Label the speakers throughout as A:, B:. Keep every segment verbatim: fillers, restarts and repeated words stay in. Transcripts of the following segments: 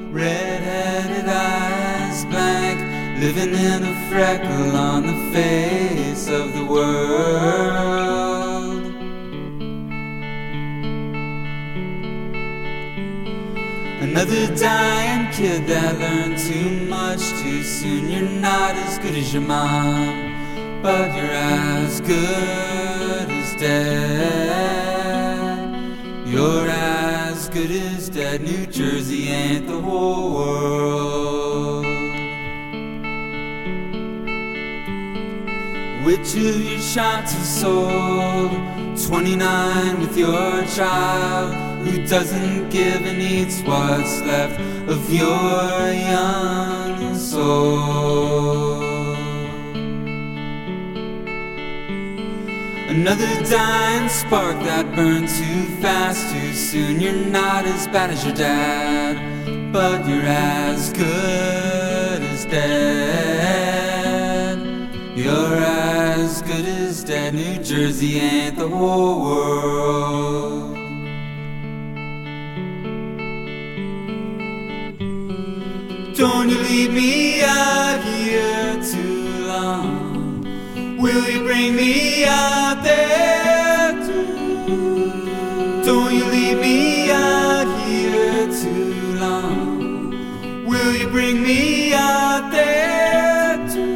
A: red-headed eyes blank, living in a freckle on the face of the world. Another dying kid that learned too much too soon. You're not as good as your mom, but you're as good as dead. You're as good as dead. New Jersey ain't the whole world. Which of your shots are sold? twenty-nine with your child who doesn't give and eats what's left of your young soul. Another dying spark that burned too fast too soon. You're not as bad as your dad, but you're as good as dead. You're as good as dead. New Jersey ain't the whole world. Don't you leave me out here too long. Will you bring me out there too? Don't you leave me out here too long. Will you bring me out there too?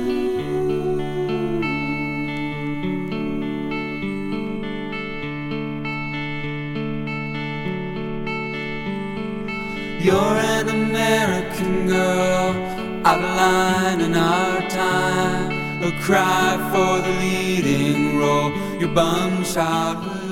A: You're an American girl, out of line in our time, a cry for the leading role. Your bum childhood